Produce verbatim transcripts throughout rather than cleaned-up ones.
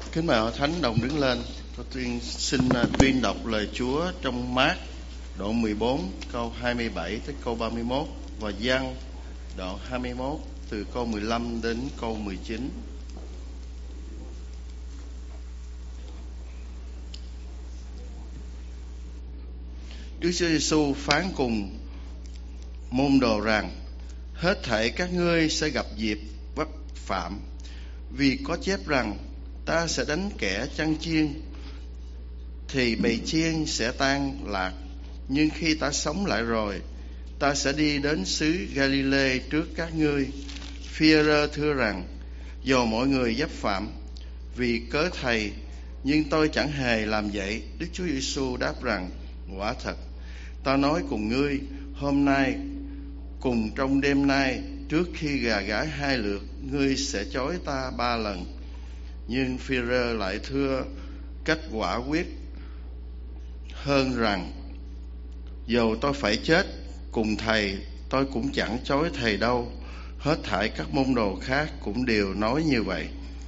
Kính mời hội thánh đồng đứng lên. Tôi tuyên xin tuyên đọc lời Chúa trong Mát đoạn mười bốn câu hai mươi bảy tới câu ba mươi mốt và Giăng đoạn hai mươi mốt từ câu mười lăm đến câu mười chín. Đức Chúa Giêsu phán cùng môn đồ rằng: hết thảy các ngươi sẽ gặp dịp vấp phạm, vì có chép rằng ta sẽ đánh kẻ chăn chiên thì bầy chiên sẽ tan lạc. Nhưng khi ta sống lại rồi, ta sẽ đi đến xứ Galilee trước các ngươi. Phi-e-rơ thưa rằng: dầu mọi người vấp phạm vì cớ thầy, nhưng tôi chẳng hề làm vậy. Đức Chúa Giêsu đáp rằng: quả thật ta nói cùng ngươi, hôm nay cùng trong đêm nay, trước khi gà gáy hai lượt, ngươi sẽ chối ta ba lần. Nhưng Phi-e-rơ lại thưa cách quả quyết hơn rằng: dầu tôi phải chết cùng thầy, tôi cũng chẳng chối thầy đâu. Hết thảy các môn đồ khác cũng đều nói như vậy.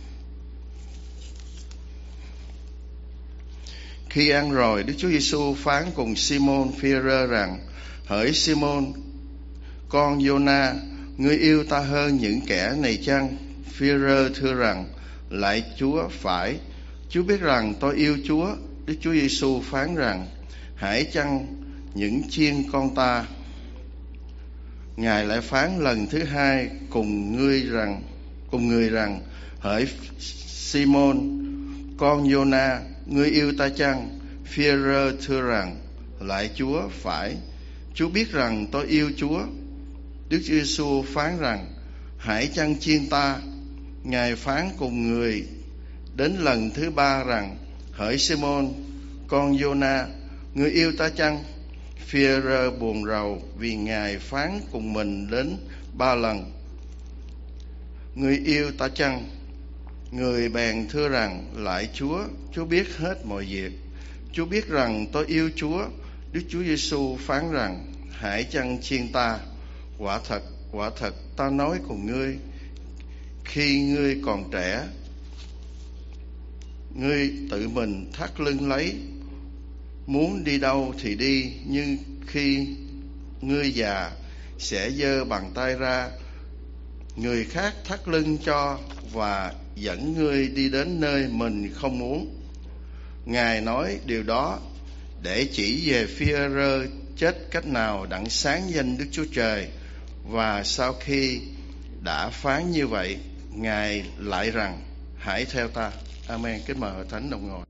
Khi ăn rồi, Đức Chúa Giêsu phán cùng Simon Phi-e-rơ rằng: hỡi Simon, con Giô-na, ngươi yêu ta hơn những kẻ này chăng? Phi-e-rơ thưa rằng: lạy Chúa, phải, Chúa biết rằng tôi yêu Chúa. Đức Chúa Giêsu phán rằng: hãy chăn những chiên con ta. Ngài lại phán lần thứ hai cùng ngươi rằng, cùng người rằng: hỡi Simon, con Giô-na, ngươi yêu ta chăng? Phi-e-rơ thưa rằng: lạy Chúa, phải, Chúa biết rằng tôi yêu Chúa. Đức Chúa Giêsu phán rằng: hãy chăn chiên ta. Ngài phán cùng người đến lần thứ ba rằng: hỡi Simon, con Giô-na, ngươi yêu ta chăng? Phi-e-rơ buồn rầu vì Ngài phán cùng mình đến ba lần: ngươi yêu ta chăng? Người bèn thưa rằng: lạy Chúa, Chúa biết hết mọi việc, Chúa biết rằng tôi yêu Chúa. Đức Chúa Giêsu phán rằng: hãy chăn chiên ta. Quả thật, quả thật ta nói cùng ngươi, khi ngươi còn trẻ, ngươi tự mình thắt lưng lấy, muốn đi đâu thì đi. Nhưng khi ngươi già, sẽ giơ bàn tay ra, người khác thắt lưng cho và dẫn ngươi đi đến nơi mình không muốn. Ngài nói điều đó để chỉ về Phi-e-rơ chết cách nào đặng sáng danh Đức Chúa Trời. Và sau khi đã phán như vậy, Ngài lại rằng: hãy theo ta. Amen. Kính mời hội thánh đồng ngồi.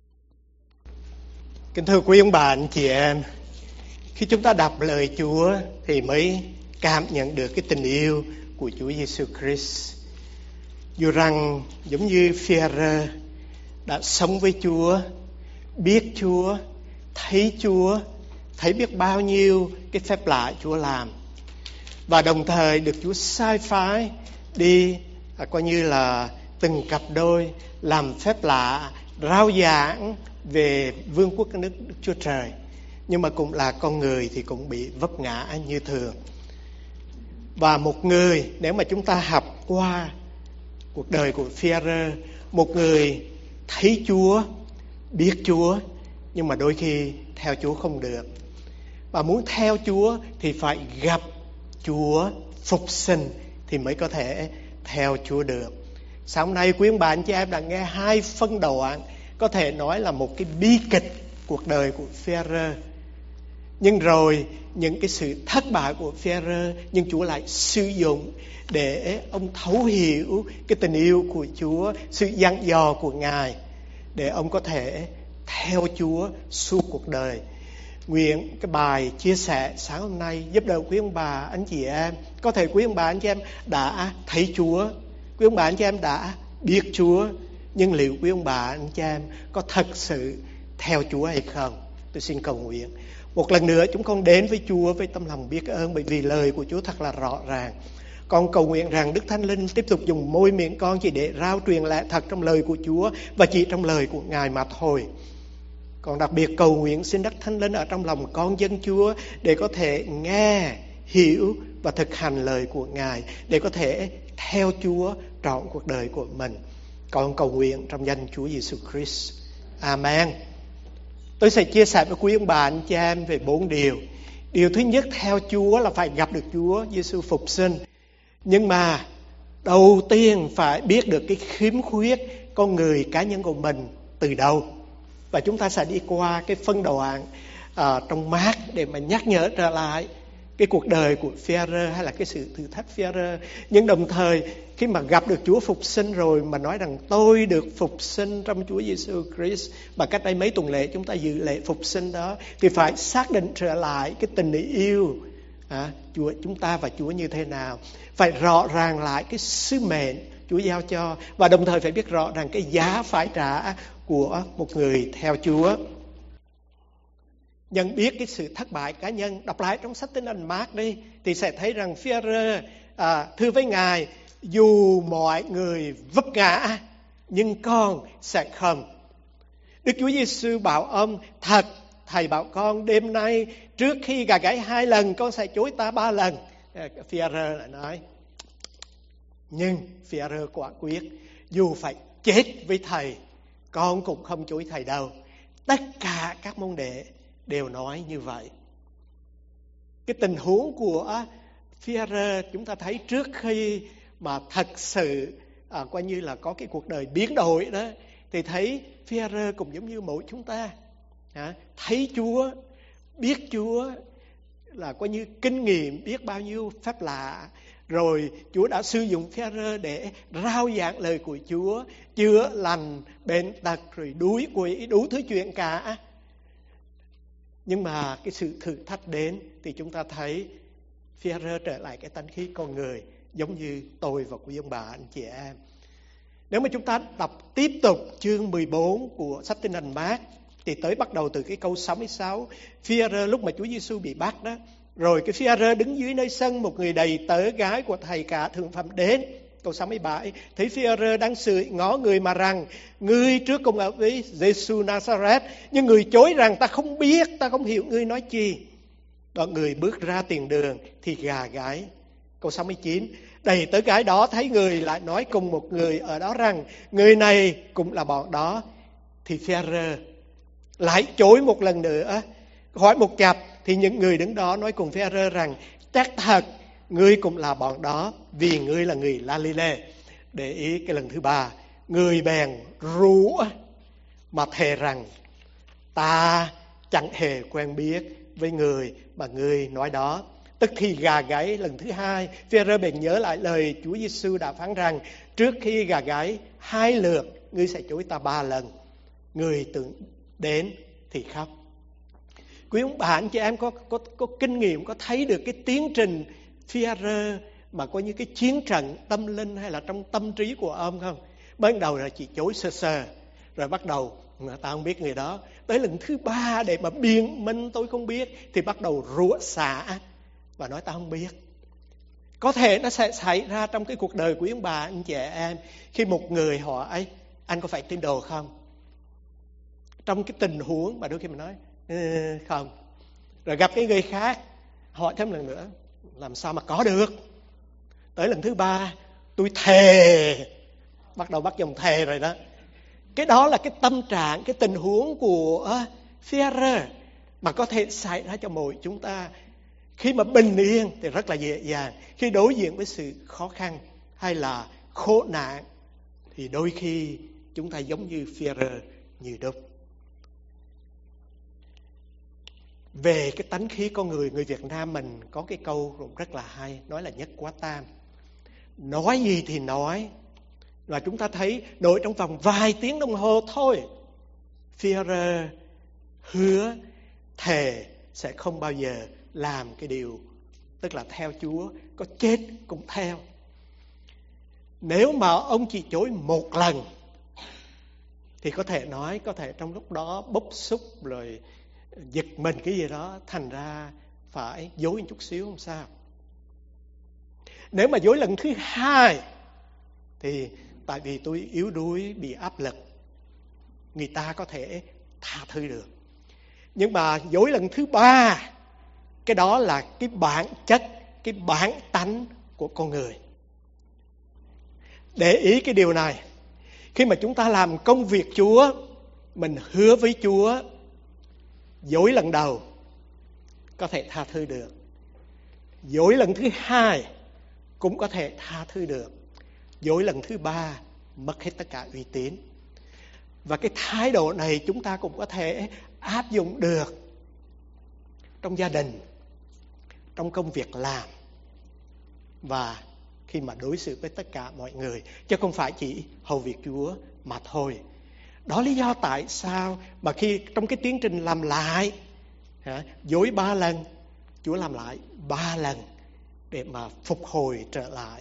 Kính thưa quý ông bà, anh chị em, khi chúng ta đọc lời Chúa thì mới cảm nhận được cái tình yêu của Chúa Giêsu Christ. Dù rằng giống như Phi-e-rơ đã sống với Chúa, biết Chúa, thấy Chúa, thấy biết bao nhiêu cái phép lạ Chúa làm, và đồng thời được Chúa sai phái đi à, coi như là từng cặp đôi làm phép lạ, rao giảng về vương quốc nước Đức Chúa Trời. Nhưng mà cũng là con người thì cũng bị vấp ngã như thường. Và một người, nếu mà chúng ta học qua cuộc đời của Phi-e-rơ, một người thấy Chúa, biết Chúa, nhưng mà đôi khi theo Chúa không được. Và muốn theo Chúa thì phải gặp Chúa phục sinh thì mới có thể theo Chúa được. Sáng hôm nay quý ông bà anh chị em đã nghe hai phân đoạn, có thể nói là một cái bi kịch cuộc đời của Phi-e-rơ. Nhưng rồi những cái sự thất bại của Phi-e-rơ, nhưng Chúa lại sử dụng để ông thấu hiểu cái tình yêu của Chúa, sự dặn dò của Ngài, để ông có thể theo Chúa suốt cuộc đời. Nguyện cái bài chia sẻ sáng hôm nay giúp đỡ quý ông bà anh chị em. Có thể quý ông bà anh chị em đã thấy Chúa, quý ông bà anh chị em đã biết Chúa, nhưng liệu quý ông bà anh chị em có thật sự theo Chúa hay không? Tôi xin cầu nguyện. Một lần nữa chúng con đến với Chúa với tâm lòng biết ơn, bởi vì lời của Chúa thật là rõ ràng. Con cầu nguyện rằng Đức Thánh Linh tiếp tục dùng môi miệng con chỉ để rao truyền lẽ thật trong lời của Chúa và chỉ trong lời của Ngài mà thôi. Còn đặc biệt cầu nguyện xin Đức Thánh Linh ở trong lòng con dân Chúa để có thể nghe, hiểu và thực hành lời của Ngài, để có thể theo Chúa trọn cuộc đời của mình. Con cầu nguyện trong danh Chúa Giêsu Christ. Amen. Tôi sẽ chia sẻ với quý ông bà anh chị em về bốn điều. Điều thứ nhất, theo Chúa là phải gặp được Chúa Giêsu phục sinh. Nhưng mà đầu tiên phải biết được cái khiếm khuyết con người cá nhân của mình từ đâu. Và chúng ta sẽ đi qua cái phân đoạn à, trong Mác để mà nhắc nhở trở lại cái cuộc đời của Phi-e-rơ hay là cái sự thử thách Phi-e-rơ. Nhưng đồng thời khi mà gặp được Chúa phục sinh rồi mà nói rằng tôi được phục sinh trong Chúa Giêsu Christ, và cách đây mấy tuần lễ chúng ta dự lễ phục sinh đó, thì phải xác định trở lại cái tình yêu à, Chúa chúng ta và Chúa như thế nào, phải rõ ràng lại cái sứ mệnh Chúa giao cho, và đồng thời phải biết rõ rằng cái giá phải trả của một người theo Chúa. Nhận biết cái sự thất bại cá nhân, đọc lại trong sách Tin Lành Mác đi thì sẽ thấy rằng Phi-e-rơ à, thưa với Ngài, dù mọi người vấp ngã nhưng con sẽ không. Đức Chúa Giêsu bảo ông, thật thầy bảo con đêm nay trước khi gà gáy hai lần con sẽ chối ta ba lần. à, Phi-e-rơ lại nói, nhưng Phi-e-rơ quả quyết, dù phải chết với thầy con cũng không chối thầy đâu. Tất cả các môn đệ đều nói như vậy. Cái tình huống của Phi-e-rơ chúng ta thấy trước khi mà thật sự à, coi như là có cái cuộc đời biến đổi đó, thì thấy Phi-e-rơ cũng giống như mỗi chúng ta à, thấy Chúa, biết Chúa, là coi như kinh nghiệm biết bao nhiêu phép lạ, rồi Chúa đã sử dụng Phi-e-rơ để rao giảng lời của Chúa, chữa lành bệnh tật, rồi đuổi quỷ, đủ thứ chuyện cả. Nhưng mà cái sự thử thách đến thì chúng ta thấy Phi-e-rơ trở lại cái tánh khí con người, giống như tôi và quý ông bà anh chị em. Nếu mà chúng ta đọc tiếp tục chương mười bốn của sách Tin Lành Mác thì tới bắt đầu từ cái câu sáu mươi sáu, Phi-e-rơ lúc mà Chúa Giêsu bị bắt đó, rồi cái Phi-e-rơ đứng dưới nơi sân, một người đầy tớ gái của thầy cả thượng phẩm đến. Câu sáu mươi bảy, thấy Phi-e-rơ đang sưởi ngó người mà rằng, ngươi trước cùng ở với Giêsu Nazareth, nhưng người chối rằng ta không biết, ta không hiểu ngươi nói chi. Đoạn người bước ra tiền đường thì gà gáy. Câu sáu mươi chín, đầy tớ gái đó thấy người lại nói cùng một người ở đó rằng, người này cũng là bọn đó. Thì Phi-e-rơ lại chối một lần nữa, hỏi một chặp. Thì những người đứng đó nói cùng Phi-e-rơ rằng, chắc thật ngươi cũng là bọn đó, vì ngươi là người La-li-lê. Để ý cái lần thứ ba, người bèn rủa mà thề rằng, ta chẳng hề quen biết với người mà ngươi nói đó. Tức thì gà gáy lần thứ hai, Phi-e-rơ bèn nhớ lại lời Chúa Giêsu đã phán rằng, trước khi gà gáy hai lượt, ngươi sẽ chối ta ba lần. Người tưởng đến thì khóc. Quý ông bà anh chị em có, có, có kinh nghiệm, có thấy được cái tiến trình Phi-e-rơ mà có những cái chiến trận tâm linh hay là trong tâm trí của ông không? Ban đầu là chỉ chối sơ sơ, rồi bắt đầu ta không biết người đó. Tới lần thứ ba để mà biện minh tôi không biết thì bắt đầu rủa xả và nói ta không biết. Có thể nó sẽ xảy ra trong cái cuộc đời của ông bà anh chị em, khi một người hỏi anh có phải tín đồ không? Trong cái tình huống mà đôi khi mình nói ừ, không, rồi gặp cái người khác hỏi thêm lần nữa, làm sao mà có được? Tới lần thứ ba tôi thề, bắt đầu bắt dòng thề rồi đó. Cái đó là cái tâm trạng, cái tình huống của Phi-e-rơ mà có thể xảy ra cho mỗi chúng ta. Khi mà bình yên thì rất là dễ dàng, khi đối diện với sự khó khăn hay là khổ nạn thì đôi khi chúng ta giống như Phi-e-rơ như đúc. Về cái tánh khí con người, người Việt Nam mình có cái câu cũng rất là hay, nói là nhất quá tam. Nói gì thì nói, và chúng ta thấy nội trong vòng vài tiếng đồng hồ thôi, Phi-e-rơ hứa thề sẽ không bao giờ làm cái điều, tức là theo Chúa, có chết cũng theo. Nếu mà ông chỉ chối một lần thì có thể nói, có thể trong lúc đó bốc xúc rồi giật mình cái gì đó, thành ra phải dối một chút xíu không sao. Nếu mà dối lần thứ hai thì tại vì tôi yếu đuối, bị áp lực, người ta có thể tha thứ được. Nhưng mà dối lần thứ ba, cái đó là cái bản chất, cái bản tánh của con người. Để ý cái điều này, Khi mà chúng ta làm công việc Chúa, mình hứa với Chúa, dối lần đầu có thể tha thứ được, dối lần thứ hai cũng có thể tha thứ được, dối lần thứ ba mất hết tất cả uy tín. Và cái thái độ này chúng ta cũng có thể áp dụng được trong gia đình, trong công việc làm, và khi mà đối xử với tất cả mọi người, chứ không phải chỉ hầu việc Chúa mà thôi. Đó lý do tại sao mà khi trong cái tiến trình làm lại, dối ba lần, Chúa làm lại ba lần để mà phục hồi trở lại.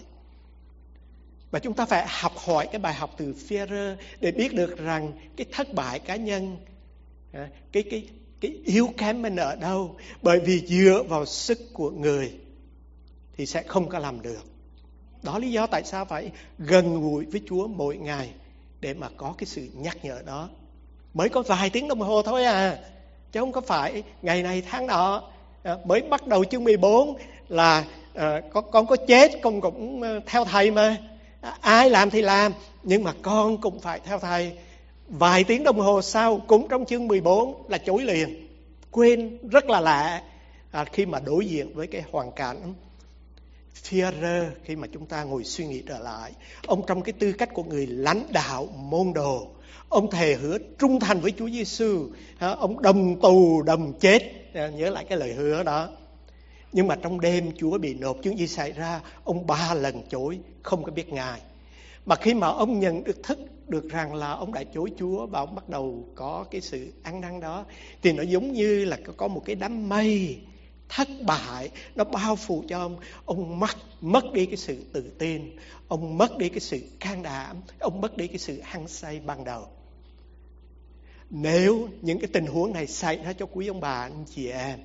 Và chúng ta phải học hỏi cái bài học từ Phi-e-rơ để biết được rằng cái thất bại cá nhân, cái cái cái yếu kém mình ở đâu. Bởi vì dựa vào sức của người thì sẽ không có làm được. Đó lý do tại sao phải gần gũi với Chúa mỗi ngày để mà có cái sự nhắc nhở đó. Mới có vài tiếng đồng hồ thôi à, chứ không có phải ngày này tháng nọ. Mới bắt đầu chương mười bốn là à, con, con có chết con cũng theo thầy mà. Ai làm thì làm, nhưng mà con cũng phải theo thầy. Vài tiếng đồng hồ sau cũng trong chương mười bốn là chối liền, quên. Rất là lạ à, khi mà đối diện với cái hoàn cảnh. Phi-e-rơ khi mà chúng ta ngồi suy nghĩ trở lại, ông trong cái tư cách của người lãnh đạo môn đồ, ông thề hứa trung thành với Chúa Giêsu, ông đồng tù đồng chết, nhớ lại cái lời hứa đó. Nhưng mà trong đêm Chúa bị nộp, chuyện gì xảy ra? Ông ba lần chối, không có biết Ngài. Mà khi mà ông nhận được thức được rằng là ông đã chối Chúa và ông bắt đầu có cái sự ăn năn đó, thì nó giống như là có một cái đám mây thất bại nó bao phủ cho ông. Ông mất, mất đi cái sự tự tin, ông mất đi cái sự can đảm, ông mất đi cái sự hăng say ban đầu. Nếu những cái tình huống này xảy ra cho quý ông bà anh chị em,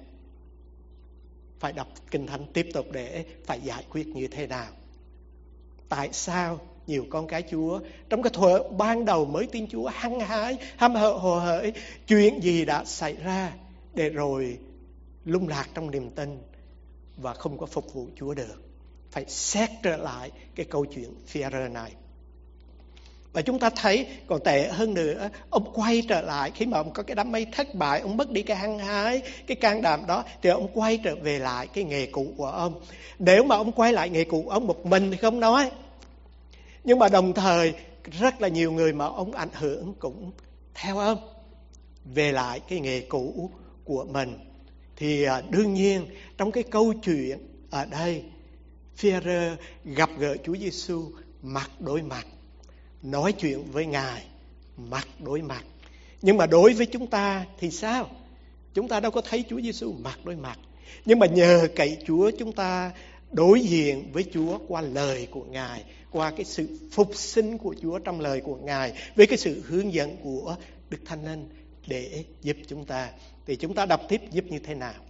phải đọc Kinh Thánh tiếp tục để phải giải quyết như thế nào. Tại sao nhiều con cái Chúa trong cái thuở ban đầu mới tin Chúa hăng hái, hăm hở hồ hởi, chuyện gì đã xảy ra để rồi lung lạc trong niềm tin và không có phục vụ Chúa được? Phải xét trở lại cái câu chuyện Phi-e-rơ này. Và chúng ta thấy còn tệ hơn nữa, ông quay trở lại khi mà ông có cái đám mây thất bại, ông mất đi cái hăng hái, cái can đảm đó, thì ông quay trở về lại cái nghề cũ của ông. Nếu mà ông quay lại nghề cũ của ông một mình thì không nói, nhưng mà đồng thời rất là nhiều người mà ông ảnh hưởng cũng theo ông về lại cái nghề cũ của mình. Thì đương nhiên trong cái câu chuyện ở đây, Phi-e-rơ gặp gỡ Chúa Giêsu mặt đối mặt, nói chuyện với Ngài mặt đối mặt. Nhưng mà đối với chúng ta thì sao? Chúng ta đâu có thấy Chúa Giêsu mặt đối mặt. Nhưng mà nhờ cậy Chúa, chúng ta đối diện với Chúa qua lời của Ngài, qua cái sự phục sinh của Chúa trong lời của Ngài, với cái sự hướng dẫn của Đức Thánh Linh để giúp chúng ta. Thì chúng ta đọc tiếp giúp như thế nào?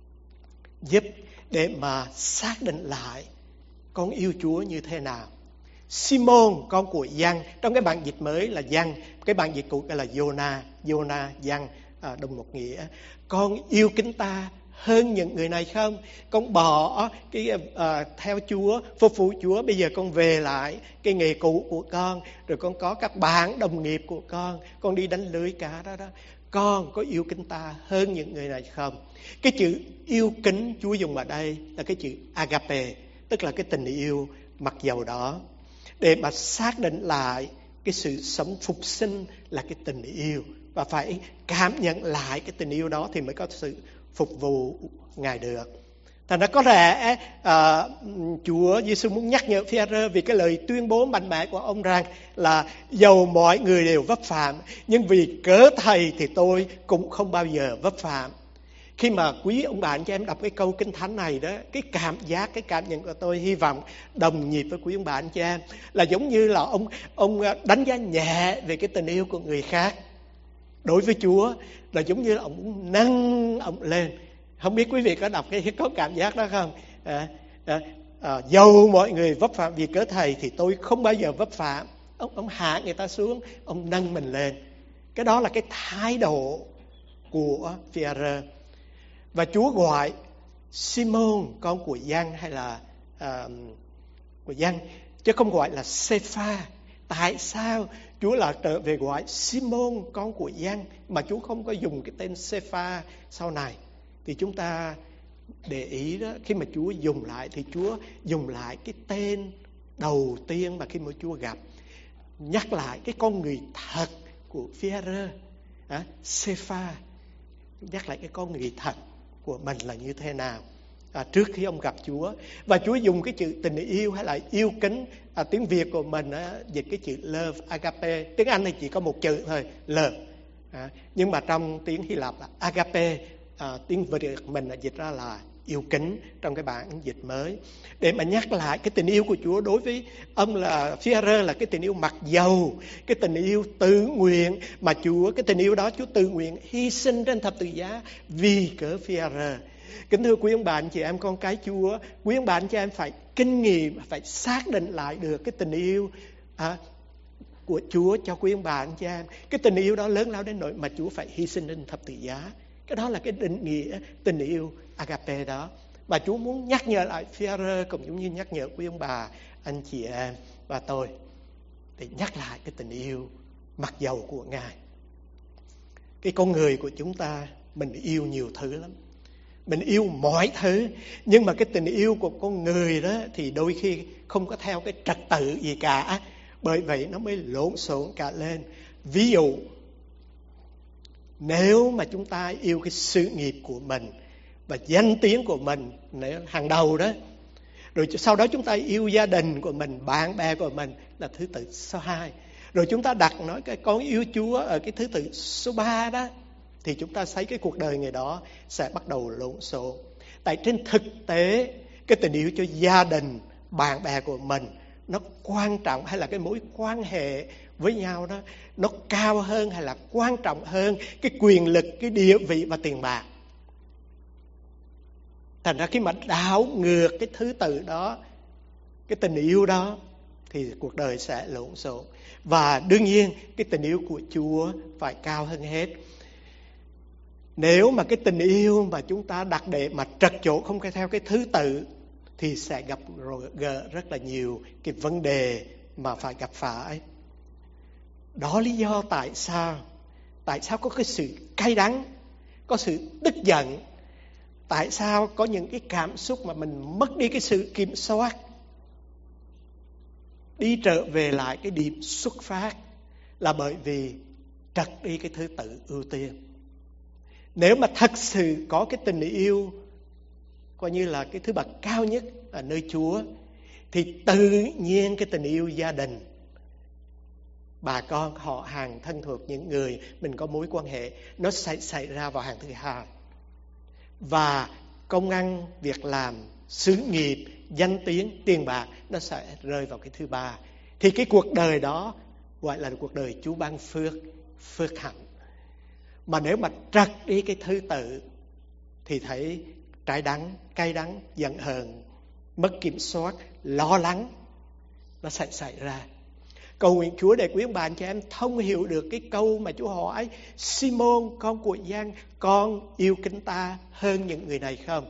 Giúp để mà xác định lại con yêu Chúa như thế nào. Simon con của Giăng, trong cái bản dịch mới là Giăng, cái bản dịch cũ là Giô-na, Giô-na, Giăng à, đồng một nghĩa. Con yêu kính ta hơn những người này không? Con bỏ cái à, theo Chúa, phục vụ Chúa, bây giờ con về lại cái nghề cũ của con, rồi con có các bạn đồng nghiệp của con, con đi đánh lưới cá đó đó. Con có yêu kính ta hơn những người này không? Cái chữ yêu kính Chúa dùng ở đây là cái chữ agape, tức là cái tình yêu mặc dầu đó, để mà xác định lại cái sự sống phục sinh là cái tình yêu, và phải cảm nhận lại cái tình yêu đó thì mới có sự phục vụ Ngài được. Thành ra có lẽ à, Chúa Giêsu muốn nhắc nhở Phi-e-rơ vì cái lời tuyên bố mạnh mẽ của ông rằng là dầu mọi người đều vấp phạm, nhưng vì cớ Thầy thì tôi cũng không bao giờ vấp phạm. Khi mà quý ông bà anh chị em đọc cái câu Kinh Thánh này đó, cái cảm giác, cái cảm nhận của tôi hy vọng đồng nhịp với quý ông bà anh chị em là giống như là ông ông đánh giá nhẹ về cái tình yêu của người khác đối với Chúa, là giống như là ông nâng ông lên. Không biết quý vị có đọc cái có cảm giác đó không? À, à, à, dầu mọi người vấp phạm vì cớ Thầy thì tôi không bao giờ vấp phạm. Ông ông hạ người ta xuống, ông nâng mình lên. Cái đó là cái thái độ của Phi-e-rơ. Và Chúa gọi Simon con của Giăng hay là uh, của Giăng, chứ không gọi là Sê-pha. Tại sao Chúa là trở về gọi Simon con của Giăng, mà Chúa không có dùng cái tên Sepha sau này. Thì chúng ta để ý đó, khi mà Chúa dùng lại thì Chúa dùng lại cái tên đầu tiên mà khi mà Chúa gặp, nhắc lại cái con người thật của Phi-e-rơ, à, Sepha, nhắc lại cái con người thật của mình là như thế nào à, trước khi ông gặp Chúa. Và Chúa dùng cái chữ tình yêu hay là yêu kính, à, tiếng Việt của mình á, dịch cái chữ love, agape. Tiếng Anh thì chỉ có một chữ thôi, love, à, nhưng mà trong tiếng Hy Lạp là agape. À, tiếng Việt mình là dịch ra là yêu kính trong cái bản dịch mới, để mà nhắc lại cái tình yêu của Chúa đối với ông là Phi-e-rơ, là cái tình yêu mặc dầu, cái tình yêu tự nguyện mà Chúa, cái tình yêu đó Chúa tự nguyện hy sinh trên thập tự giá vì cớ Phi-e-rơ. Kính thưa quý ông bà anh chị em con cái Chúa, quý ông bà anh chị em phải kinh nghiệm, phải xác định lại được cái tình yêu à, của Chúa cho quý ông bà anh chị em. Cái tình yêu đó lớn lao đến nỗi mà Chúa phải hy sinh trên thập tự giá. Cái đó là cái định nghĩa tình yêu agape đó mà Chúa muốn nhắc nhở lại Phi-e-rơ, cũng giống như nhắc nhở quý ông bà anh chị em và tôi, để nhắc lại cái tình yêu mặc dầu của Ngài. Cái con người của chúng ta, mình yêu nhiều thứ lắm, mình yêu mọi thứ, nhưng mà cái tình yêu của con người đó thì đôi khi không có theo cái trật tự gì cả, bởi vậy nó mới lộn xộn cả lên. Ví dụ, nếu mà chúng ta yêu cái sự nghiệp của mình và danh tiếng của mình nếu hàng đầu đó, rồi sau đó chúng ta yêu gia đình của mình, bạn bè của mình là thứ tự số hai, rồi chúng ta đặt nói cái con yêu Chúa ở cái thứ tự số ba đó, thì chúng ta thấy cái cuộc đời người đó sẽ bắt đầu lộn xộn. Tại trên thực tế, cái tình yêu cho gia đình, bạn bè của mình nó quan trọng, hay là cái mối quan hệ với nhau đó nó cao hơn hay là quan trọng hơn cái quyền lực, cái địa vị và tiền bạc. Thành ra khi mà đảo ngược cái thứ tự đó, cái tình yêu đó, thì cuộc đời sẽ lộn xộn. Và đương nhiên cái tình yêu của Chúa phải cao hơn hết. Nếu mà cái tình yêu mà chúng ta đặt để mà trật chỗ, không theo cái thứ tự, thì sẽ gặp gỡ rất là nhiều cái vấn đề mà phải gặp phải. Đó lý do tại sao Tại sao có cái sự cay đắng, có sự tức giận, tại sao có những cái cảm xúc mà mình mất đi cái sự kiểm soát, đi trở về lại cái điểm xuất phát, là bởi vì trật đi cái thứ tự ưu tiên. Nếu mà thật sự có cái tình yêu coi như là cái thứ bậc cao nhất ở nơi Chúa, thì tự nhiên cái tình yêu gia đình, bà con, họ hàng, thân thuộc, những người mình có mối quan hệ, nó sẽ xảy ra vào hàng thứ hai. Và công ăn, việc làm, xứ nghiệp, danh tiếng, tiền bạc nó sẽ rơi vào cái thứ ba. Thì cái cuộc đời đó gọi là cuộc đời Chúa ban phước, phước hạnh. Mà nếu mà trật đi cái thứ tự thì thấy trái đắng, cay đắng, giận hờn, mất kiểm soát, lo lắng nó sẽ xảy ra. Cầu nguyện Chúa để quý ông bà anh chị em thông hiểu được cái câu mà Chúa hỏi Simon con của Giăng, con yêu kính ta hơn những người này không?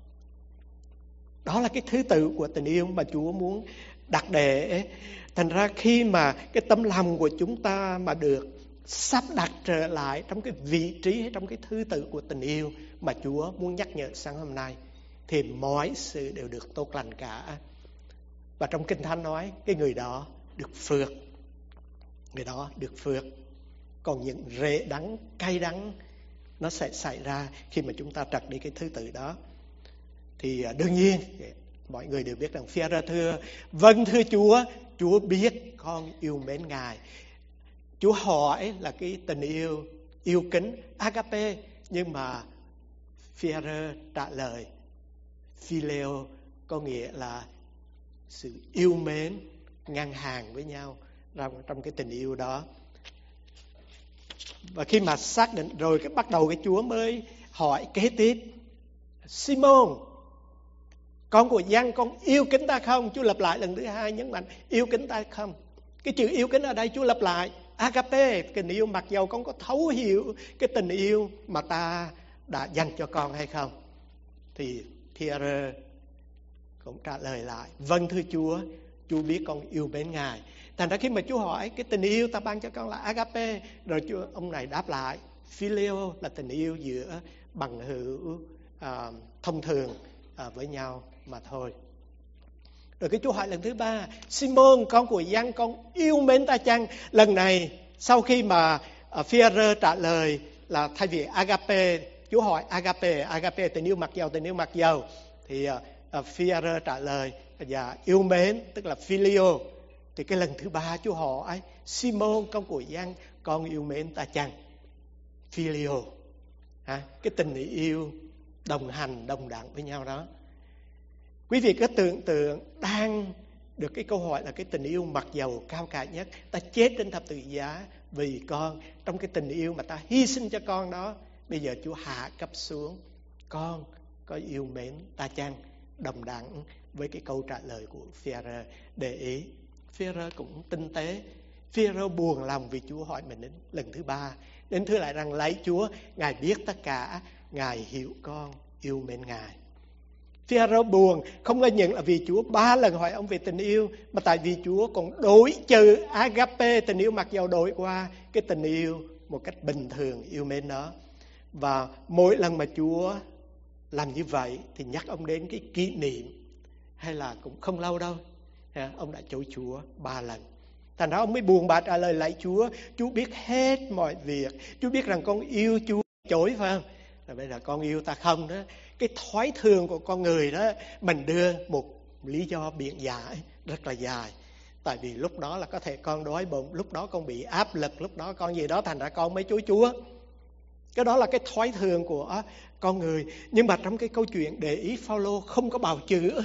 Đó là cái thứ tự của tình yêu mà Chúa muốn đặt để. Thành ra khi mà cái tấm lòng của chúng ta mà được sắp đặt trở lại trong cái vị trí, trong cái thứ tự của tình yêu mà Chúa muốn nhắc nhở sáng hôm nay, thì mọi sự đều được tốt lành cả. Và trong Kinh Thánh nói cái người đó được phước, người đó được phước. Còn những rễ đắng, cay đắng nó sẽ xảy ra khi mà chúng ta trật đi cái thứ tự đó. Thì đương nhiên mọi người đều biết rằng Phi-e-rơ thưa: vâng thưa Chúa, Chúa biết con yêu mến Ngài. Chúa hỏi là cái tình yêu, yêu kính, agape, nhưng mà Phi-e-rơ trả lời phileo, có nghĩa là sự yêu mến, ngang hàng với nhau trong, trong cái tình yêu đó. Và khi mà xác định rồi, cái bắt đầu cái Chúa mới hỏi kế tiếp: Simon, con của Giăng, con yêu kính ta không? Chúa lặp lại lần thứ hai, nhấn mạnh yêu kính ta không. Cái chữ yêu kính ở đây Chúa lặp lại agape, tình yêu mặc dầu con có thấu hiểu cái tình yêu mà ta đã dành cho con hay không? Thì Phi-e-rơ cũng trả lời lại: vâng thưa Chúa, Chúa biết con yêu mến Ngài. Thành ra khi mà Chúa hỏi cái tình yêu ta ban cho con là agape, rồi Chúa, ông này đáp lại phileo là tình yêu giữa bằng hữu à, thông thường à, với nhau mà thôi. Rồi cái Chúa hỏi lần thứ ba, Simon con của Giăng, con yêu mến ta chăng? Lần này sau khi mà uh, Phi-e-rơ trả lời là thay vì agape, Chúa hỏi agape, agape tình yêu mặc dầu, tình yêu mặc dầu, thì uh, uh, Phi-e-rơ trả lời và yêu mến tức là phileo. Thì cái lần thứ ba Chúa hỏi Simon con của Giăng, con yêu mến ta chăng? Phileo, à, cái tình yêu đồng hành đồng đẳng với nhau đó. Quý vị cứ tưởng tượng đang được cái câu hỏi là cái tình yêu mặc dầu cao cả nhất, ta chết trên thập tự giá vì con, trong cái tình yêu mà ta hy sinh cho con đó, bây giờ Chúa hạ cấp xuống, con có yêu mến ta chăng? Đồng đẳng với cái câu trả lời của Phi-e-rơ. Để ý, Phi-e-rơ cũng tinh tế. Phi-e-rơ buồn lòng vì Chúa hỏi mình đến lần thứ ba, đến thưa lại rằng lạy Chúa, Ngài biết tất cả, Ngài hiểu con yêu mến Ngài. Phi-e-rơ buồn không có những là vì Chúa ba lần hỏi ông về tình yêu, mà tại vì Chúa còn đối trừ agape, tình yêu mặc dầu, đổi qua cái tình yêu một cách bình thường yêu mến nó. Và mỗi lần mà Chúa làm như vậy thì nhắc ông đến cái kỷ niệm, hay là cũng không lâu đâu, ông đã chối Chúa ba lần. Thành ra ông mới buồn bã trả lời lạy Chúa, Chúa biết hết mọi việc, Chúa biết rằng con yêu Chúa, chối phải không? Rồi bây giờ con yêu ta không đó. Cái thói thường của con người đó, mình đưa một lý do biện giải rất là dài. Tại vì lúc đó là có thể con đói bụng, lúc đó con bị áp lực, lúc đó con gì đó, thành ra con mới chối Chúa. Cái đó là cái thói thường của con người. Nhưng mà trong cái câu chuyện để ý, Phao-lô không có bào chữa.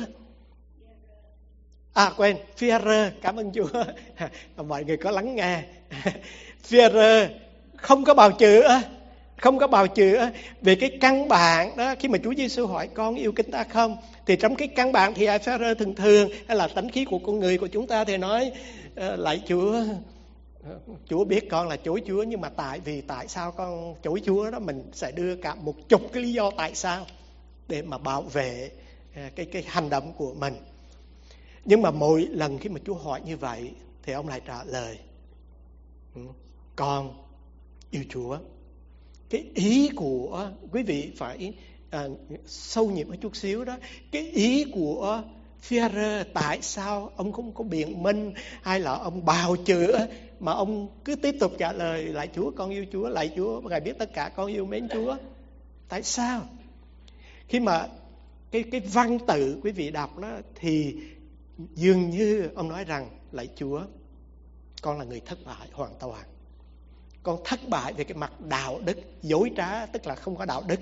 À quên, Phi-e-rơ, cảm ơn Chúa. Mọi người có lắng nghe. Phi-e-rơ không có bào chữa, không có bào chữa về cái căn bản đó. Khi mà Chúa Giêsu hỏi con yêu kính ta không, thì trong cái căn bản thì ai Phi-e-rơ thường thường hay là tánh khí của con người của chúng ta thì nói lạy Chúa, Chúa biết con là chối Chúa, nhưng mà tại vì tại sao con chối Chúa đó, mình sẽ đưa cả một chục cái lý do tại sao để mà bảo vệ cái cái hành động của mình. Nhưng mà mỗi lần khi mà Chúa hỏi như vậy thì ông lại trả lời con yêu Chúa. Cái ý của quý vị phải à, sâu nhiệm một chút xíu đó. Cái ý của Phi-e-rơ, tại sao ông không có biện minh hay là ông bào chữa, mà ông cứ tiếp tục trả lời lạy Chúa, con yêu Chúa, lạy Chúa, Ngài biết tất cả, con yêu mến Chúa. Tại sao? Khi mà cái cái văn tự quý vị đọc đó thì dường như ông nói rằng lạy Chúa, con là người thất bại hoàn toàn. Con thất bại về cái mặt đạo đức, dối trá tức là không có đạo đức.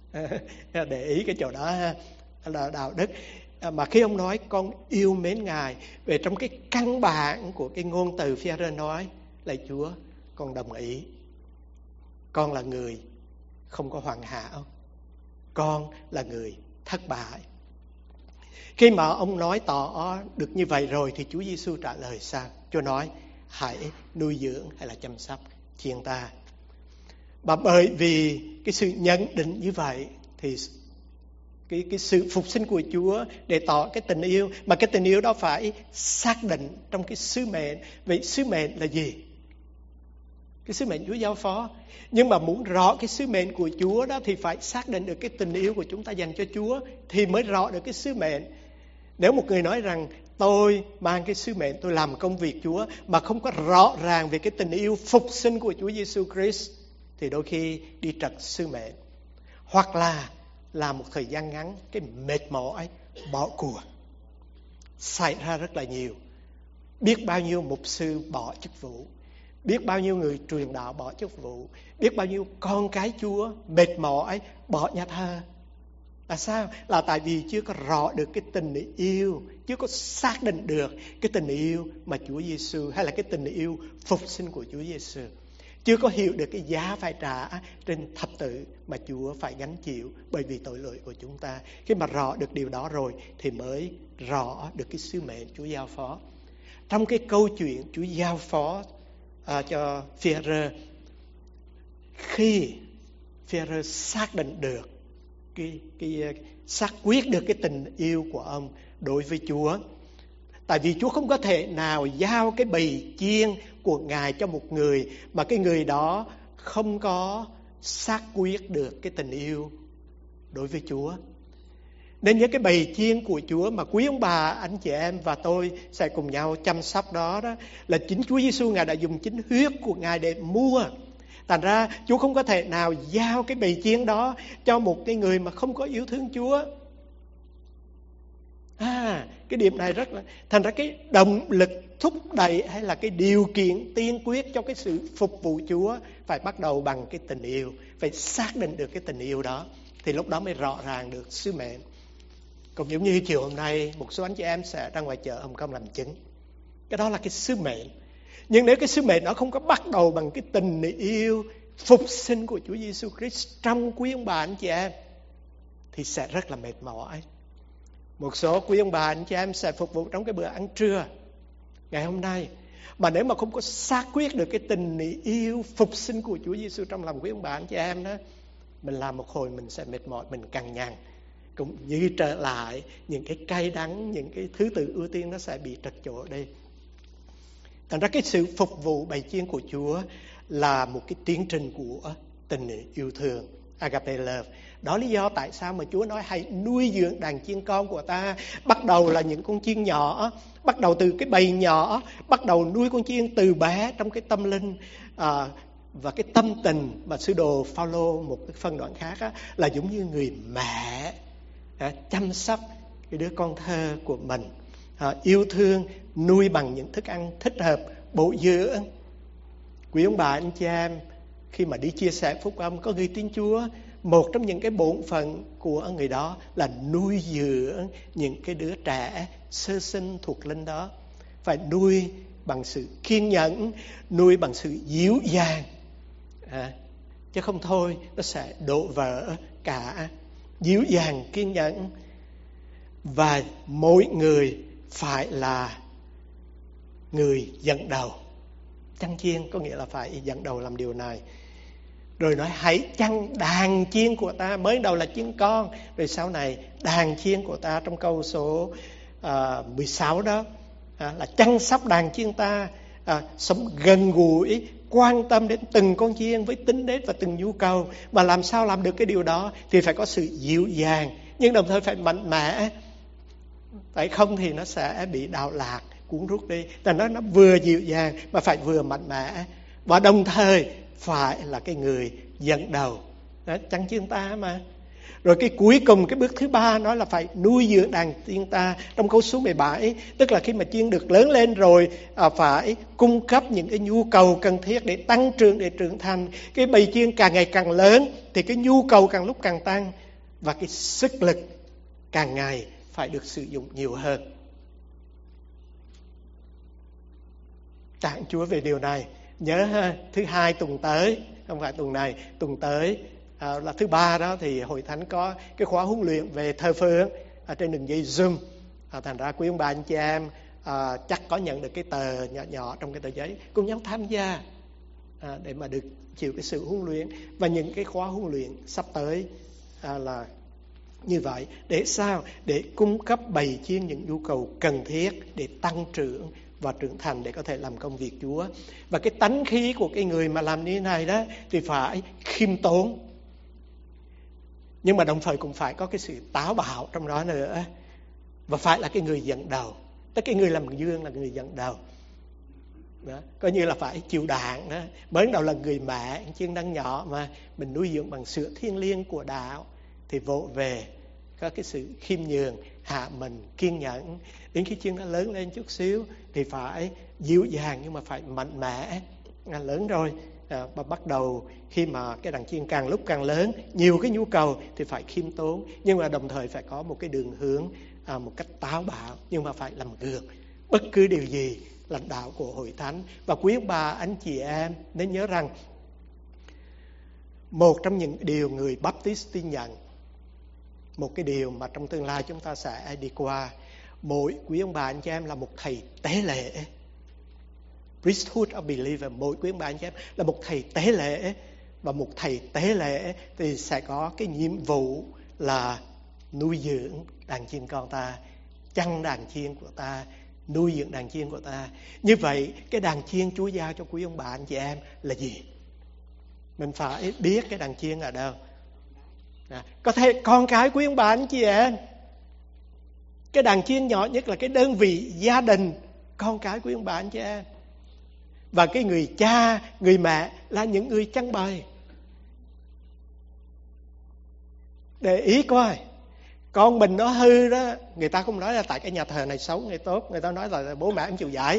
Để ý cái chỗ đó là đạo đức. Mà khi ông nói con yêu mến Ngài, về trong cái căn bản của cái ngôn từ, Phi-e-rơ nói lạy Chúa, con đồng ý, con là người không có hoàn hảo, con là người thất bại. Khi mà ông nói tỏ được như vậy rồi thì Chúa Giêsu trả lời sao? Chúa nói hãy nuôi dưỡng hay là chăm sóc chiên ta. Và bởi vì cái sự nhận định như vậy thì cái, cái sự phục sinh của Chúa để tỏ cái tình yêu, mà cái tình yêu đó phải xác định trong cái sứ mệnh. Vậy sứ mệnh là gì? Cái sứ mệnh Chúa giao phó. Nhưng mà muốn rõ cái sứ mệnh của Chúa đó thì phải xác định được cái tình yêu của chúng ta dành cho Chúa thì mới rõ được cái sứ mệnh. Nếu một người nói rằng tôi mang cái sứ mệnh, tôi làm công việc Chúa mà không có rõ ràng về cái tình yêu phục sinh của Chúa Giêsu Christ thì đôi khi đi trật sứ mệnh. Hoặc là làm một thời gian ngắn cái mệt mỏi, bỏ cuộc. Xảy ra rất là nhiều. Biết bao nhiêu mục sư bỏ chức vụ, biết bao nhiêu người truyền đạo bỏ chức vụ, biết bao nhiêu con cái Chúa mệt mỏi bỏ nhà thờ. Là sao? Là tại vì chưa có rõ được cái tình yêu, chưa có xác định được cái tình yêu mà Chúa Giêsu, hay là cái tình yêu phục sinh của Chúa Giêsu. Chưa có hiểu được cái giá phải trả trên thập tự mà Chúa phải gánh chịu bởi vì tội lỗi của chúng ta. Khi mà rõ được điều đó rồi thì mới rõ được cái sứ mệnh Chúa giao phó. Trong cái câu chuyện Chúa giao phó à, cho Phi-e-rơ, khi Phi-e-rơ xác định được cái, cái xác quyết được cái tình yêu của ông đối với Chúa Tại vì Chúa không có thể nào giao cái bầy chiên của Ngài cho một người mà cái người đó không có xác quyết được cái tình yêu đối với Chúa. Nên những cái bầy chiên của Chúa mà quý ông bà, anh chị em và tôi sẽ cùng nhau chăm sóc đó, đó là chính Chúa Giêsu Ngài đã dùng chính huyết của Ngài để mua. Thành ra Chúa không có thể nào giao cái bầy chiên đó cho một cái người mà không có yêu thương Chúa. À, cái điểm này rất là... Thành ra cái động lực thúc đẩy hay là cái điều kiện tiên quyết cho cái sự phục vụ Chúa phải bắt đầu bằng cái tình yêu. Phải xác định được cái tình yêu đó thì lúc đó mới rõ ràng được sứ mệnh. Cũng giống như chiều hôm nay một số anh chị em sẽ ra ngoài chợ Hồng Kông làm chứng. Cái đó là cái sứ mệnh. Nhưng nếu cái sứ mệnh nó không có bắt đầu bằng cái tình yêu phục sinh của Chúa Giêsu Christ trong quý ông bà anh chị em thì sẽ rất là mệt mỏi. Một số quý ông bà anh chị em sẽ phục vụ trong cái bữa ăn trưa ngày hôm nay, mà nếu mà không có xác quyết được cái tình yêu phục sinh của Chúa Giêsu trong lòng quý ông bà anh chị em đó, mình làm một hồi mình sẽ mệt mỏi, mình cằn nhằn, cũng như trở lại những cái cay đắng, những cái thứ tự ưu tiên nó sẽ bị trật chỗ ở đây. Thành ra cái sự phục vụ bầy chiên của Chúa là một cái tiến trình của tình yêu thương, agape love. Đó lý do tại sao mà Chúa nói hãy nuôi dưỡng đàn chiên con của ta. Bắt đầu là những con chiên nhỏ, bắt đầu từ cái bầy nhỏ, bắt đầu nuôi con chiên từ bé trong cái tâm linh à, và cái tâm tình. Mà sứ đồ Phao-lô một cái phân đoạn khác á, là giống như người mẹ à, chăm sóc cái đứa con thơ của mình, à, yêu thương, nuôi bằng những thức ăn thích hợp, bổ dưỡng. Quý ông bà anh chị em, khi mà đi chia sẻ phúc âm có người tin Chúa, một trong những cái bổn phận của người đó là nuôi dưỡng những cái đứa trẻ sơ sinh thuộc linh đó. Phải nuôi bằng sự kiên nhẫn, nuôi bằng sự dịu dàng, à, chứ không thôi nó sẽ đổ vỡ cả. Dịu dàng, kiên nhẫn. Và mỗi người phải là người dẫn đầu. Chăn chiên có nghĩa là phải dẫn đầu làm điều này. Rồi nói hãy chăn đàn chiên của ta. Mới đầu là chiên con, rồi sau này đàn chiên của ta. Trong câu số à, mười sáu đó à, là chăm sóc đàn chiên ta, à, sống gần gũi, quan tâm đến từng con chiên với tính nết và từng nhu cầu. Mà làm sao làm được cái điều đó thì phải có sự dịu dàng, nhưng đồng thời phải mạnh mẽ. Tại không thì nó sẽ bị đảo lạc, cuốn rút đi. Thành nó nó vừa dịu dàng mà phải vừa mạnh mẽ, và đồng thời phải là cái người dẫn đầu. Đó, chăn chiên ta mà. Rồi cái cuối cùng, cái bước thứ ba nói là phải nuôi dưỡng đàn chiên ta. Trong câu số mười bảy, tức là khi mà chiên được lớn lên rồi, à, phải cung cấp những cái nhu cầu cần thiết để tăng trưởng, để trưởng thành. Cái bầy chiên càng ngày càng lớn thì cái nhu cầu càng lúc càng tăng, và cái sức lực càng ngày phải được sử dụng nhiều hơn. Tạ ơn Chúa về điều này. Nhớ ha, thứ hai tuần tới, không phải tuần này, tuần tới à, là thứ ba đó, thì hội thánh có cái khóa huấn luyện về thờ phượng ở trên đường dây Zoom. À, thành ra quý ông bà anh chị em à, chắc có nhận được cái tờ nhỏ nhỏ trong cái tờ giấy, cùng nhau tham gia à, để mà được chịu cái sự huấn luyện. Và những cái khóa huấn luyện sắp tới à, là như vậy. Để sao? Để cung cấp bầy chiên những nhu cầu cần thiết để tăng trưởng và trưởng thành, để có thể làm công việc Chúa. Và cái tánh khí của cái người mà làm như thế này đó thì phải khiêm tốn, nhưng mà đồng thời cũng phải có cái sự táo bạo trong đó nữa. Và phải là cái người dẫn đầu. Tức cái người làm gương là người dẫn đầu đó. Coi như là phải chịu đạn đó. Mới đầu là người mẹ chiên đang nhỏ mà mình nuôi dưỡng bằng sữa thiêng liêng của đạo, thì vỗ về có cái sự khiêm nhường, hạ mình, kiên nhẫn. Đến khi chiên nó lớn lên chút xíu thì phải dịu dàng, nhưng mà phải mạnh mẽ. Lớn rồi à, và bắt đầu khi mà cái đàn chiên càng lúc càng lớn, nhiều cái nhu cầu, thì phải khiêm tốn, nhưng mà đồng thời phải có một cái đường hướng à, một cách táo bạo, nhưng mà phải làm gương bất cứ điều gì lãnh đạo của hội thánh. Và quý ông bà anh chị em nên nhớ rằng, một trong những điều người Baptist tin nhận, một cái điều mà trong tương lai chúng ta sẽ đi qua, mỗi quý ông bà anh chị em là một thầy tế lễ. Priesthood of believer, mỗi quý ông bà anh chị em là một thầy tế lễ. Và một thầy tế lễ thì sẽ có cái nhiệm vụ là nuôi dưỡng đàn chiên con ta, chăn đàn chiên của ta, nuôi dưỡng đàn chiên của ta. Như vậy cái đàn chiên Chúa giao cho quý ông bà anh chị em là gì? Mình phải biết cái đàn chiên ở đâu. À, có thể con cái quý ông bà anh chị em. Cái đàn chiên nhỏ nhất là cái đơn vị gia đình, con cái quý ông bà anh chị em. Và cái người cha, người mẹ là những người chăn bày. Để ý coi, con mình nó hư đó, người ta không nói là tại cái nhà thờ này xấu hay tốt, người ta nói là bố mẹ không chịu dạy.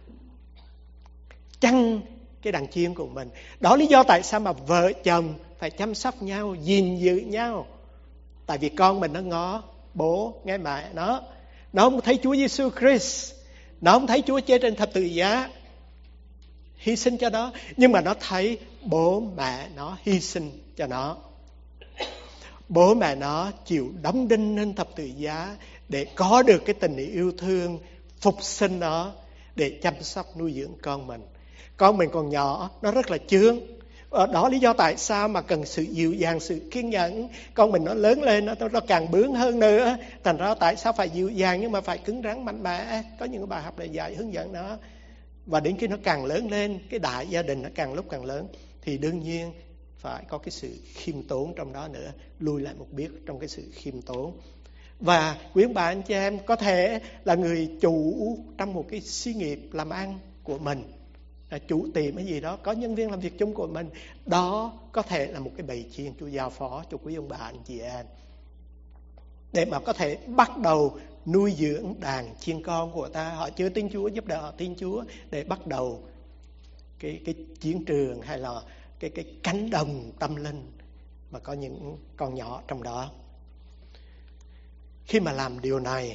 Chăn cái đàn chiên của mình. Đó lý do tại sao mà vợ chồng phải chăm sóc nhau, gìn giữ nhau. Tại vì con mình nó ngó bố nghe mẹ nó, nó không thấy Chúa Giêsu Christ, nó không thấy Chúa chết trên thập tự giá hy sinh cho nó, nhưng mà nó thấy bố mẹ nó hy sinh cho nó. Bố mẹ nó chịu đóng đinh lên thập tự giá để có được cái tình yêu thương phục sinh nó, để chăm sóc nuôi dưỡng con mình. Con mình còn nhỏ, nó rất là chướng. Đó lý do tại sao mà cần sự dịu dàng, sự kiên nhẫn. Con mình nó lớn lên, nó, nó càng bướng hơn nữa. Thành ra tại sao phải dịu dàng nhưng mà phải cứng rắn mạnh mẽ. Có những bài học để dạy hướng dẫn nó. Và đến khi nó càng lớn lên, cái đại gia đình nó càng lúc càng lớn, thì đương nhiên phải có cái sự khiêm tốn trong đó nữa. Lùi lại một bước trong cái sự khiêm tốn. Và quý ông bà anh chị em có thể là người chủ trong một cái xí nghiệp làm ăn của mình, là chủ tiệm hay gì đó, có nhân viên làm việc chung của mình. Đó có thể là một cái bầy chiên Chúa giao phó cho quý ông bà anh chị em, để mà có thể bắt đầu nuôi dưỡng đàn chiên con của ta. Họ chưa tin Chúa, giúp đỡ họ tin Chúa để bắt đầu cái, cái chiến trường hay là cái, cái cánh đồng tâm linh mà có những con nhỏ trong đó. Khi mà làm điều này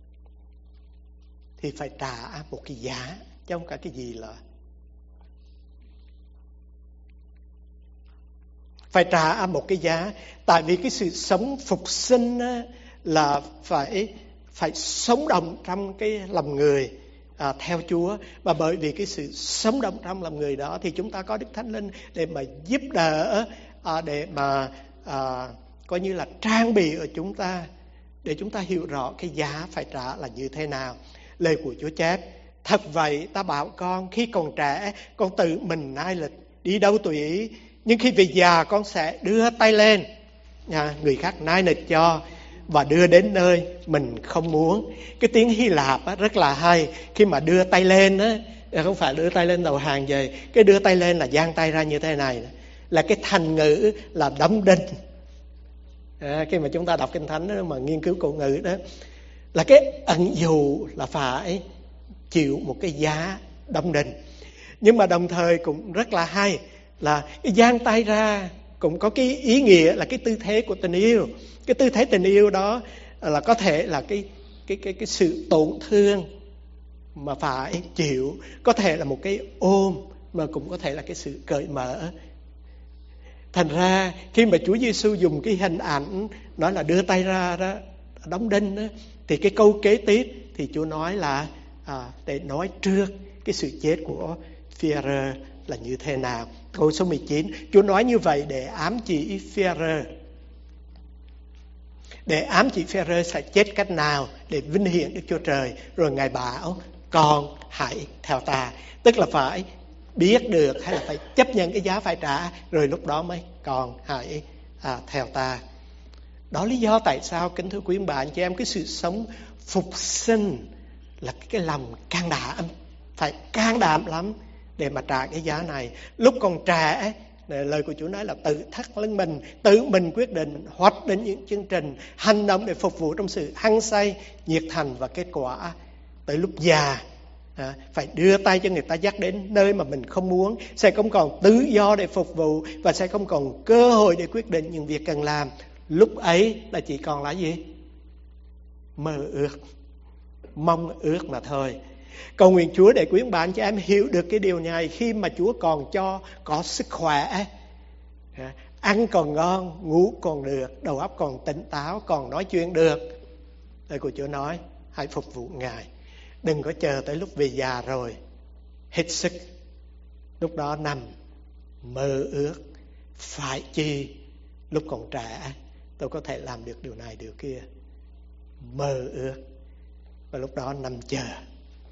thì phải trả một cái giá, chứ không cả cái gì là phải trả một cái giá. Tại vì cái sự sống phục sinh là phải phải sống động trong cái lòng người à, theo Chúa. Và bởi vì cái sự sống động trong lòng người đó thì chúng ta có Đức Thánh Linh để mà giúp đỡ, à, để mà à, coi như là trang bị ở chúng ta, để chúng ta hiểu rõ cái giá phải trả là như thế nào. Lời của Chúa chép: thật vậy ta bảo con, khi còn trẻ con tự mình nai lịch đi đâu tùy ý, nhưng khi về già con sẽ đưa tay lên, à, người khác nai nịch cho và đưa đến nơi mình không muốn. Cái tiếng Hy Lạp á, rất là hay. Khi mà đưa tay lên á, không phải đưa tay lên đầu hàng về, cái đưa tay lên là giang tay ra như thế này, là cái thành ngữ là đóng đinh. À, khi mà chúng ta đọc Kinh Thánh đó, mà nghiên cứu cổ ngữ đó, là cái ẩn dụ là phải chịu một cái giá đóng đinh. Nhưng mà đồng thời cũng rất là hay là cái giang tay ra cũng có cái ý nghĩa là cái tư thế của tình yêu. Cái tư thế tình yêu đó là có thể là cái cái cái cái sự tổn thương mà phải chịu, có thể là một cái ôm, mà cũng có thể là cái sự cởi mở. Thành ra khi mà Chúa Giêsu dùng cái hình ảnh nói là đưa tay ra đó, đóng đinh đó, thì cái câu kế tiếp thì Chúa nói là à, để nói trước cái sự chết của Phi-e-rơ là như thế nào. Câu số mười chín, Chúa nói như vậy để ám chỉ Phi-e-rơ, để ám chỉ Phi-e-rơ sẽ chết cách nào để vinh hiển Đức Chúa Trời. Rồi Ngài bảo con hãy theo ta, tức là phải biết được hay là phải chấp nhận cái giá phải trả, rồi lúc đó mới còn hãy à, theo ta. Đó lý do tại sao kính thưa quý ông bà anh chị em, cái sự sống phục sinh là cái lòng can đảm, phải can đảm lắm để mà trả cái giá này. Lúc còn trẻ, lời của Chúa nói là tự thắt lưng mình, tự mình quyết định hoạch định những chương trình hành động để phục vụ trong sự hăng say, nhiệt thành và kết quả. Tới lúc già à, phải đưa tay cho người ta dắt đến nơi mà mình không muốn, sẽ không còn tự do để phục vụ và sẽ không còn cơ hội để quyết định những việc cần làm. Lúc ấy là chỉ còn là gì? Mơ ước, mong ước mà thôi. Cầu nguyện Chúa để quý ông bà anh chị em hiểu được cái điều này khi mà Chúa còn cho có sức khỏe, ăn còn ngon, ngủ còn được, đầu óc còn tỉnh táo, còn nói chuyện được. Lời của Chúa nói hãy phục vụ Ngài. Đừng có chờ tới lúc về già rồi hết sức, lúc đó nằm mơ ước phải chi lúc còn trẻ tôi có thể làm được điều này điều kia, mơ ước, và lúc đó nằm chờ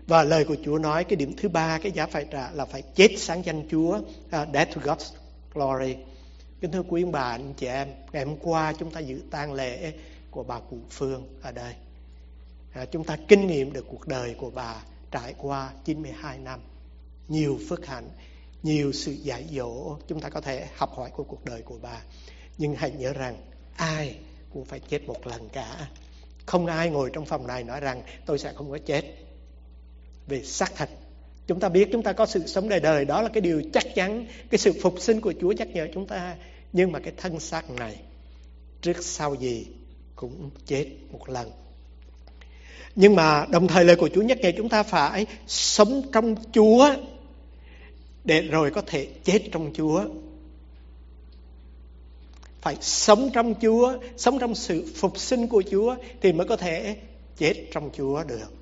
Và lời của Chúa nói cái điểm thứ ba, cái giá phải trả là phải chết sáng danh Chúa, uh, death to God's glory. Kính thưa quý ông bà, anh chị em, ngày hôm qua chúng ta dự tang lễ của bà cụ Phương ở đây. À, chúng ta kinh nghiệm được cuộc đời của bà trải qua chín mươi hai năm, nhiều phước hạnh, nhiều sự dạy dỗ chúng ta có thể học hỏi của cuộc đời của bà. Nhưng hãy nhớ rằng ai cũng phải chết một lần cả. Không ai ngồi trong phòng này nói rằng tôi sẽ không có chết. Về xác thịt, chúng ta biết chúng ta có sự sống đời đời, đó là cái điều chắc chắn, cái sự phục sinh của Chúa nhắc nhở chúng ta. Nhưng mà cái thân xác này trước sau gì cũng chết một lần. Nhưng mà đồng thời lời của Chúa nhắc nhở chúng ta phải sống trong Chúa để rồi có thể chết trong Chúa. Phải sống trong Chúa, sống trong sự phục sinh của Chúa thì mới có thể chết trong Chúa được.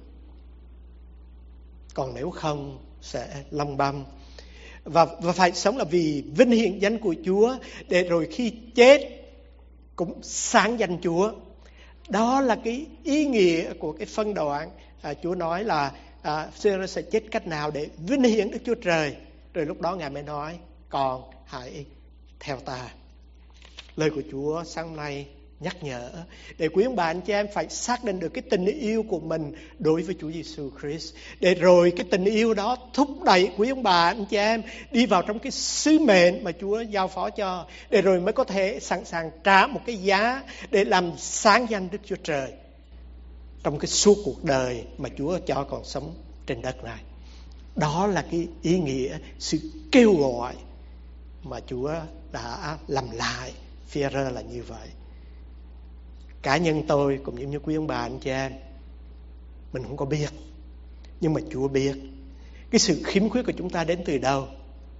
Còn nếu không sẽ lông băm. Và, và phải sống là vì vinh hiển danh của Chúa để rồi khi chết cũng sáng danh Chúa. Đó là cái ý nghĩa của cái phân đoạn. À, Chúa nói là à, sẽ chết cách nào để vinh hiển Đức Chúa Trời. Rồi lúc đó Ngài mới nói, còn hãy theo ta. Lời của Chúa sáng nay nhắc nhở để quý ông bà anh chị em phải xác định được cái tình yêu của mình đối với Chúa Giêsu Christ, để rồi cái tình yêu đó thúc đẩy quý ông bà anh chị em đi vào trong cái sứ mệnh mà Chúa giao phó cho, để rồi mới có thể sẵn sàng trả một cái giá để làm sáng danh Đức Chúa Trời trong cái suốt cuộc đời mà Chúa cho còn sống trên đất này. Đó là cái ý nghĩa, sự kêu gọi mà Chúa đã làm lại Phi-e-rơ là như vậy. Cá nhân tôi cũng giống như quý ông bà anh chị em, mình không có biết, nhưng mà Chúa biết. Cái sự khiếm khuyết của chúng ta đến từ đâu?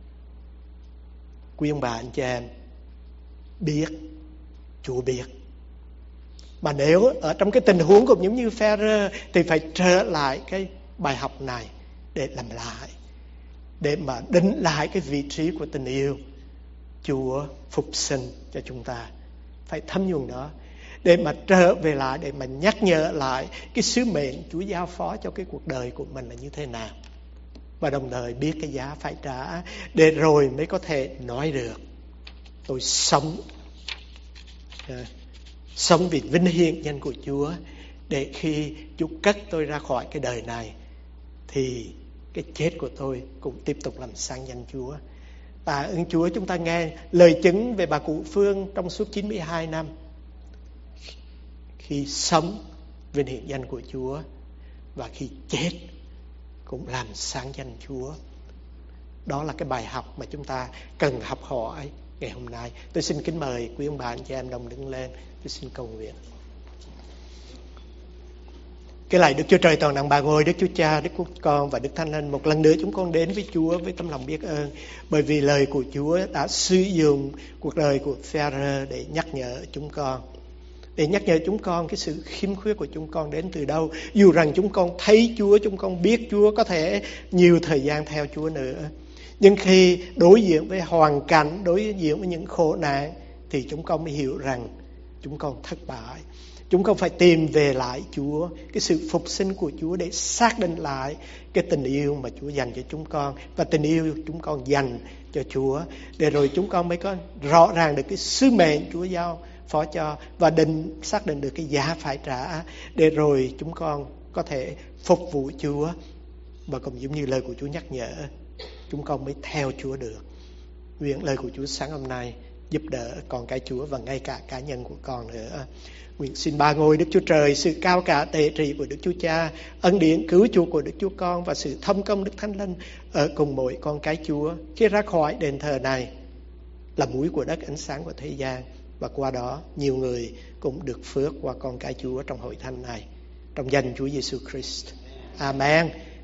Quý ông bà anh chị em biết, Chúa biết. Mà nếu ở trong cái tình huống cũng giống như Phi-e-rơ thì phải trở lại cái bài học này để làm lại, để mà định lại cái vị trí của tình yêu Chúa phục sinh cho chúng ta. Phải thấm nhuần đó để mà trở về lại, để mà nhắc nhở lại cái sứ mệnh Chúa giao phó cho cái cuộc đời của mình là như thế nào. Và đồng thời biết cái giá phải trả, để rồi mới có thể nói được tôi sống Sống vì vinh hiển danh của Chúa, để khi Chúa cất tôi ra khỏi cái đời này thì cái chết của tôi cũng tiếp tục làm sáng danh Chúa. Tạ ơn Chúa, chúng ta nghe lời chứng về bà cụ Phương trong suốt chín mươi hai năm. Khi sống vinh hiển danh của Chúa, và khi chết cũng làm sáng danh Chúa. Đó là cái bài học mà chúng ta cần học hỏi ngày hôm nay. Tôi xin kính mời quý ông bà anh chị em đồng đứng lên. Tôi xin cầu nguyện. Cái lạy Đức Chúa Trời toàn năng ba ngôi, Đức Chúa Cha, Đức Quốc Con và Đức Thánh Linh, một lần nữa chúng con đến với Chúa với tấm lòng biết ơn, bởi vì lời của Chúa đã sử dụng cuộc đời của Phi-e-rơ để nhắc nhở chúng con, để nhắc nhở chúng con cái sự khiếm khuyết của chúng con đến từ đâu. Dù rằng chúng con thấy Chúa, chúng con biết Chúa, có thể nhiều thời gian theo Chúa nữa, nhưng khi đối diện với hoàn cảnh, đối diện với những khổ nạn, thì chúng con mới hiểu rằng chúng con thất bại. Chúng con phải tìm về lại Chúa, cái sự phục sinh của Chúa, để xác định lại cái tình yêu mà Chúa dành cho chúng con, và tình yêu chúng con dành cho Chúa, để rồi chúng con mới có rõ ràng được cái sứ mệnh Chúa giao phó cho, và định xác định được cái giá phải trả, để rồi chúng con có thể phục vụ Chúa. Và cũng giống như lời của Chúa nhắc nhở, chúng con mới theo Chúa được. Nguyện lời của Chúa sáng hôm nay giúp đỡ con cái Chúa và ngay cả cá nhân của con nữa. Nguyện xin ba ngôi Đức Chúa Trời, sự cao cả tể trị của Đức Chúa Cha, ân điển cứu chuộc của Đức Chúa Con và sự thông công Đức Thánh Linh ở cùng mỗi con cái Chúa khi ra khỏi đền thờ này, là muối của đất, ánh sáng của thế gian, và qua đó nhiều người cũng được phước qua con cái Chúa trong hội thánh này. Trong danh Chúa Giêsu Christ. Amen.